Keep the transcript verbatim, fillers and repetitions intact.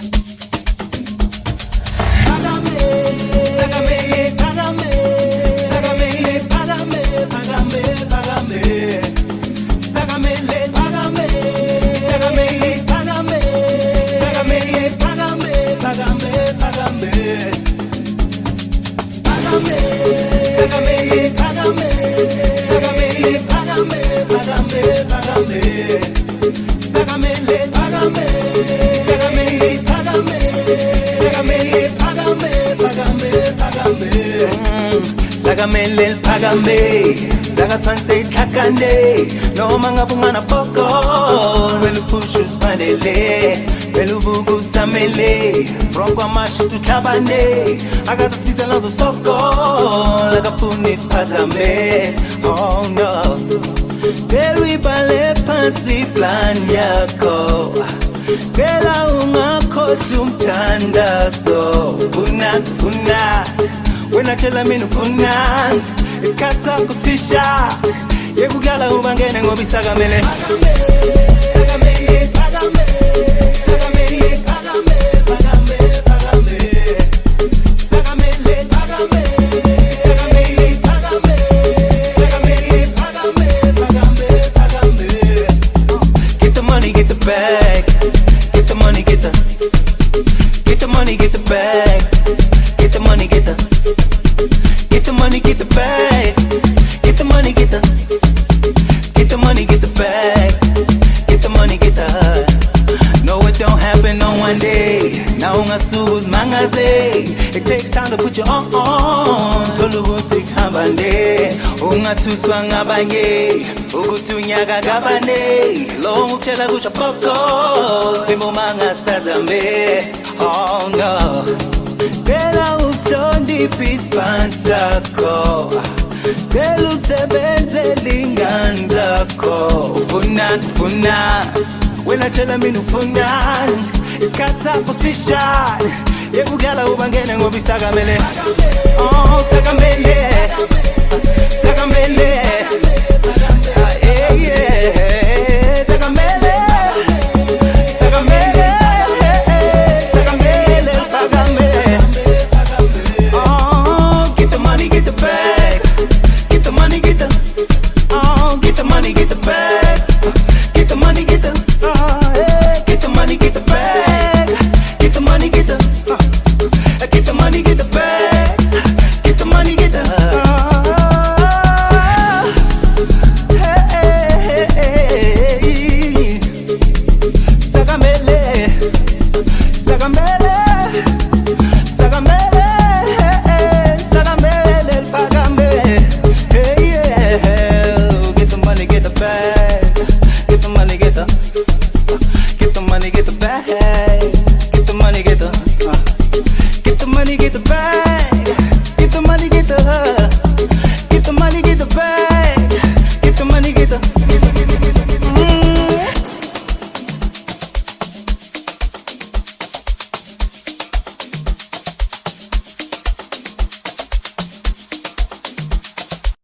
Sagamele pagame, sagatwanse kakane, no manga pumana poko, welu pushu spanele, welu bugu samele, from Guamashi to Tabane, agaza spisa lazo soko, laga punis pazame, oh no, Delwi bale panzi plan yako, Dela unga kotumtanda so, funa funa. When I tell me no funan, it's kata kusfisha. Yekugala ubangene ngobi sagamele. Sagamele, pagame, sagamele, pagame, pagame, pagame. Sagamele, pagame, sagamele, pagame, sagamele, pagame, pagame, pagame. Get the money, get the bag. Get the money, get the. Get the money, get the bag. Get the money, get the. Get the money, get the bag. Get the money, get the. Get the money, get the bag. Get the money, get the. No, it don't happen on one day. Now unga sus mangaze. It takes time to put you on. Tolubuti kambande. Unga tuswanga bange. Ugutunyaga gabane. Long uchela gusha pokos. Bimbo manga sazambe. Oh no. Dela ustondi pispanza ko, delu sebenze linganza ko. Funan funan, wena chela minu funan. Iskatsa kusfishan, yekugala ubangene ngobi sagamele. Oh sagamele, sagamele. Ah yeah yeah, sagamele, sagamele. Get the money, get the bag.